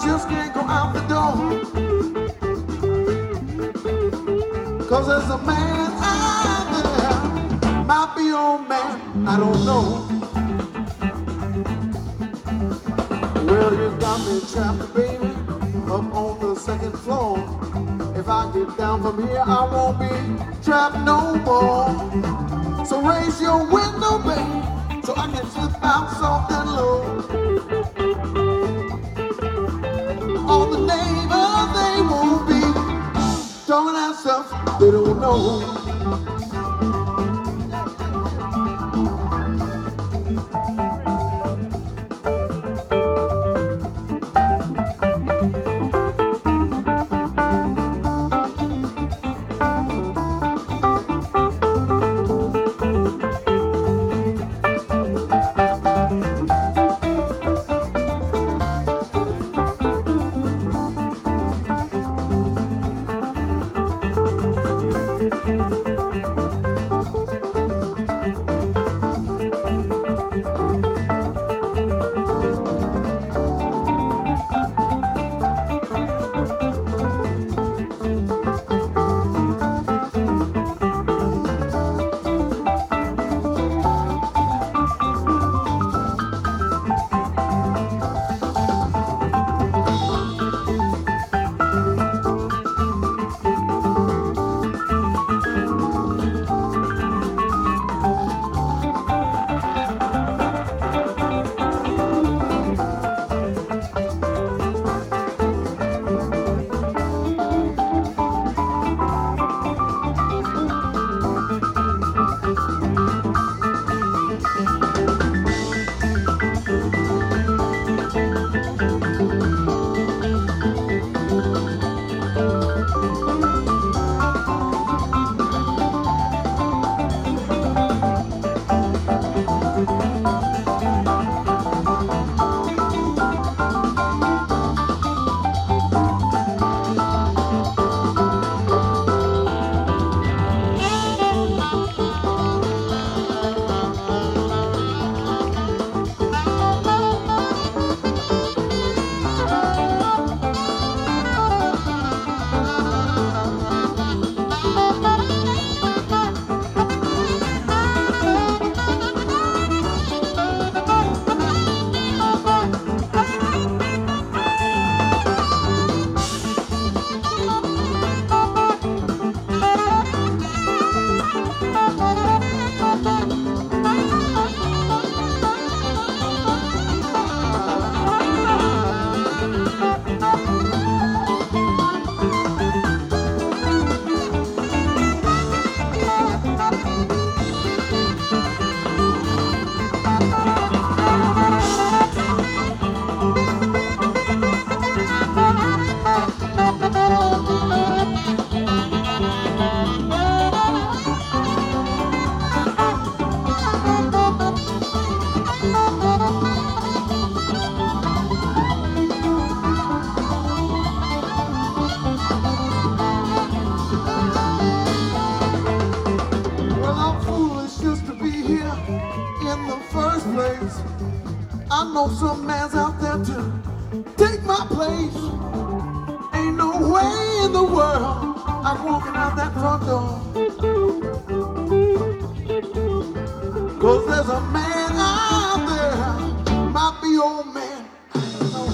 just can't go out the door. 'Cause there's a man out there, might be old man, I don't know. Well, you got me trapped, baby, up on the second floor. If I get down from here, I won't be trapped no more. So raise your window, baby, so I can slip out soft and low. All the neighbors, they won't be talking that stuff they don't know. I know some man's out there to take my place. Ain't no way in the world I'm walking out that front door. 'Cause there's a man out there, might be old man, I don't know.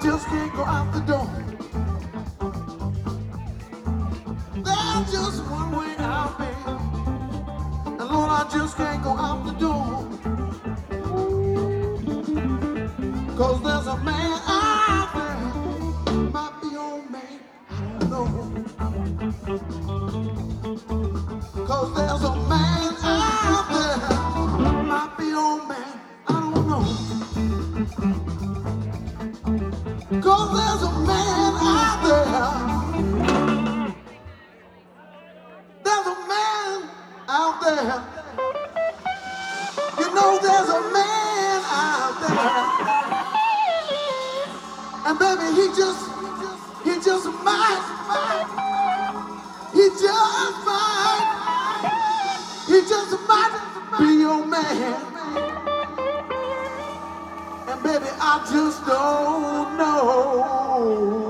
just can't go out the door. There's just one way out, baby. And Lord, I just can't go out the door. 'Cause there's a man out there, might be old man, I don't know. 'Cause there's a man out there, might be old man, I don't know. 'Cause there's a man out there, there's a man out there. You know there's a man out there. And baby, he just might, he just might be your man. And baby, I just don't know.